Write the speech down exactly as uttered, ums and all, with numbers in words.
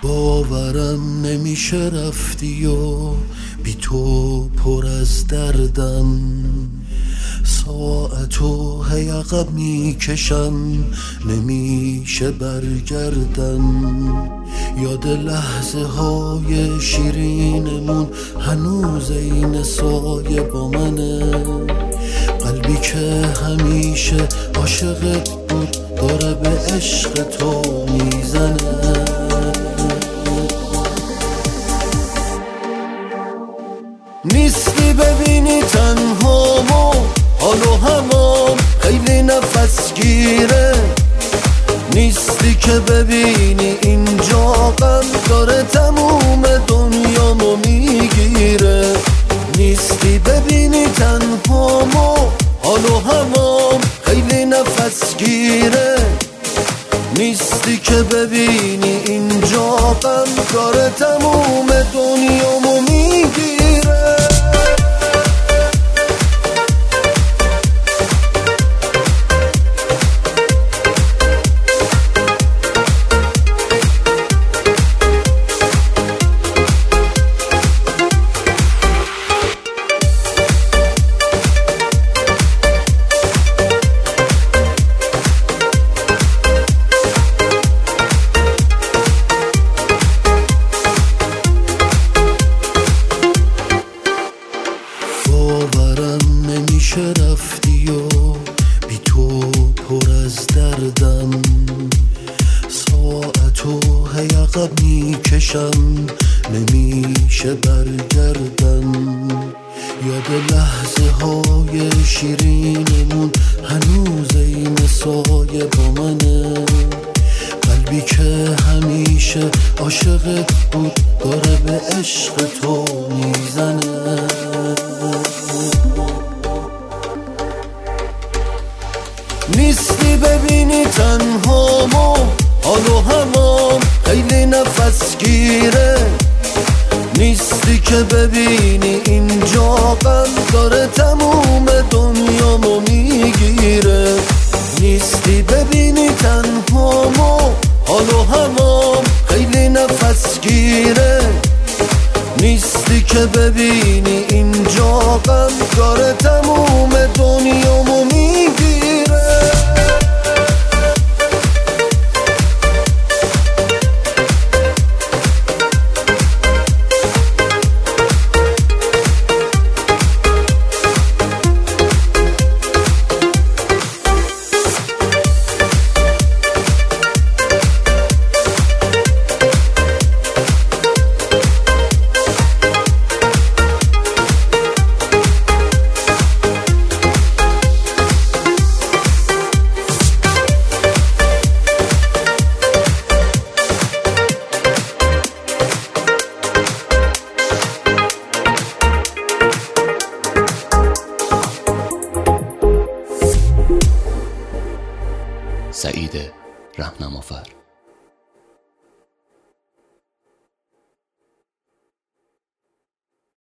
باورم نمیشه رفتی و بی تو پر از دردم، ساعتو هی عقب میکشم نمیشه برگردم. یاد لحظه های شیرینمون هنوز این سایه با منه، قلبی که همیشه عاشقت بود داره به عشق تو میزنه. نیستی ببینی تنهامو، حال و هوام خیلی نفس گیره. نیستی که ببینی اینجا غم داره تموم دنیامو میگیره. نیستی ببینی تنهامو، حال و هوام خیلی نفس گیره. نیستی که ببینی اینجا غم داره تموم دنیامو میگیره. باورم نمیشه رفتی و بی تو پر از دردم، ساعتو هی عقب میکشم نمیشه برگردم. یاد لحظه های شیرینمون هنوز این سایه با منه، قلبی که همیشه عاشقت بود داره به عشق تو میزنه. نیستی ببینی تنهامو، حال و هوام خیلی نفس گیره. نیستی که ببینی اینجا غم داره تموم دنیامو میگیره. نیستی ببینی تنهامو، حال و هوام خیلی نفس گیره. نیستی که ببینی اینجا غم داره تموم دنیامو میگیره. سعید رهنمافر.